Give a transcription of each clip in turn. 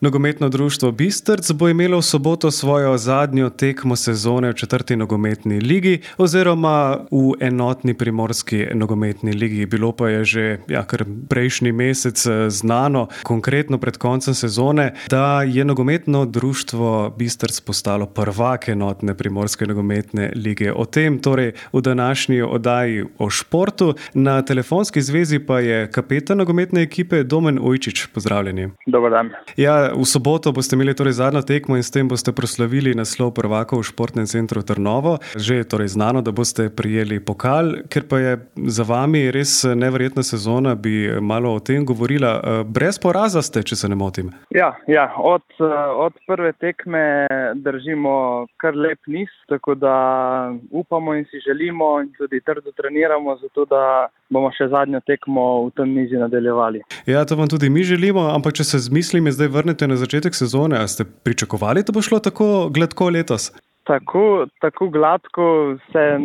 Nogometno društvo Bistrc bo imelo v soboto svojo zadnjo tekmo sezone v 4. nogometni ligi oziroma v enotni primorski nogometni ligi. Bilo pa je že kar prejšnji mesec znano, konkretno pred koncem sezone, da je nogometno društvo Bistrc postalo prvak enotne primorske nogometne lige. O tem torej v današnji oddaji o športu. Na telefonski zvezi pa je kapetan nogometne ekipe Domen Ujčič. Pozdravljeni. Dobar dan. Ja, v soboto boste imeli torej zadnjo tekmo in s tem boste proslavili naslov prvakov v Športnem centru Trnovo. Že je torej znano, da boste prijeli pokal, ker pa je za vami res neverjetna sezona, bi malo o tem govorila. Brez poraza ste, če se ne motim. Ja, od prve tekme držimo kar lep niz, tako da upamo in si želimo in tudi trdo treniramo, zato da bomo še zadnjo tekmo v tem nizu nadaljevali. Ja, to vam tudi mi želimo, ampak če se z mislimi zdaj vrnete na začetek sezone, a ste pričakovali, da bo šlo tako gladko letos? Tako gladko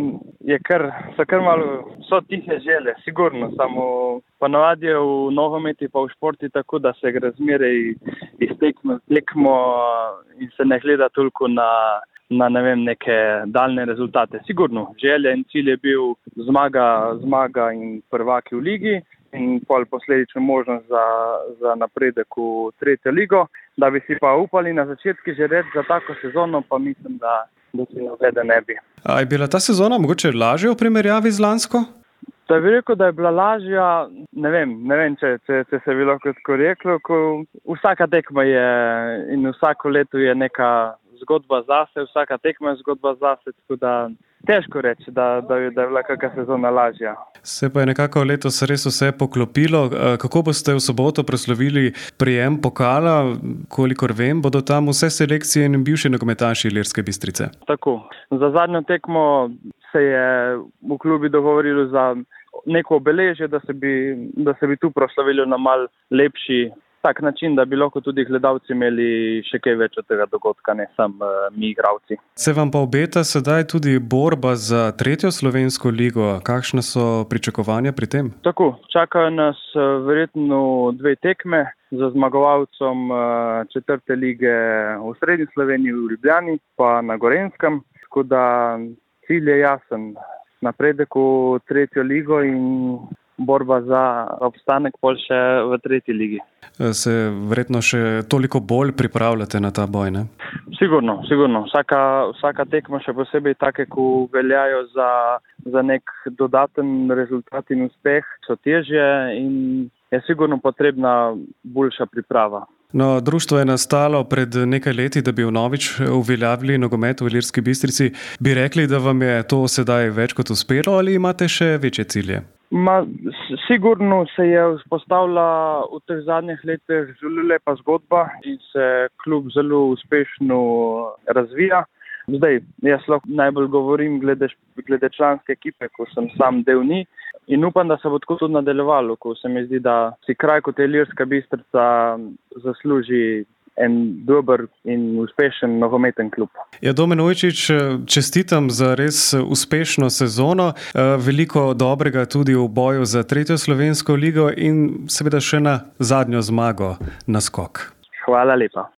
so tihe želje, sigurno, samo ponavadi je v nogometi pa v športi tako, da se gre zmeraj iz tekmo in se ne gleda toliko na neke daljne rezultate. Sigurno, želja in cilj je bil zmaga in prvaki v ligi in posledično možnost za napredek v tretjo ligo. Da bi si pa upali na začetku že reči za tako sezono, pa mislim, da si navede ne bi. A je bila ta sezona mogoče lažja v primerjavi z lansko? Da bi rekel, da je bila lažja, ne vem, če se bi lahko tako reklo, ko vsaka tekma je in vsako leto je neka zgodba zase, vsaka tekma je zgodba zase, tako da težko reči, da je bila kakšna sezona lažja. Se pa je nekako letos res vse poklopilo. Kako boste v soboto proslavili prijem pokala? Kolikor vem, bodo tam vse selekcije in bivši nogometaši Ilirske Bistrice. Tako. Za zadnjo tekmo se je v klubi dogovorilo za neko obeležje, da se bi tu proslavili na mal lepši tak način, da bi lahko tudi gledalci imeli še kaj več od tega dogodka, ne samo mi igralci. Se vam pa obeta sedaj tudi borba za tretjo slovensko ligo. Kakšna so pričakovanja pri tem? Tako, čakajo nas verjetno 2 tekme za zmagovalcem 4. lige v Srednji Sloveniji, v Ljubljani, pa na Gorenjskem. Tako da cilj je jasen. Napredek v tretjo ligo in borba za obstanek pol še v 3. ligi. Se verjetno še toliko bolj pripravljate na ta boj, ne? Sigurno. Vsaka tekma, še posebej take, ko veljajo za nek dodaten rezultat in uspeh, so težje in je sigurno potrebna boljša priprava. No, društvo je nastalo pred nekaj leti, da bi vnovič uveljavili nogomet v Ilirski Bistrici. Bi rekli, da vam je to sedaj več kot uspelo ali imate še večje cilje? Sigurno se je vzpostavila v teh zadnjih letih zelo lepa zgodba in se klub zelo uspešno razvija. Zdaj, jaz lahko najbolj govorim glede članske ekipe, ko sem sam del njih in upam, da se bo tako tudi nadaljevalo, ko se mi zdi, da si kraj kot je Ilirska Bistrica zasluži en dober in uspešen nogometen klub. Ja, Domen Ujčič, čestitam za res uspešno sezono, veliko dobrega tudi v boju za tretjo slovensko ligo in seveda še na zadnjo zmago na skok. Hvala lepa.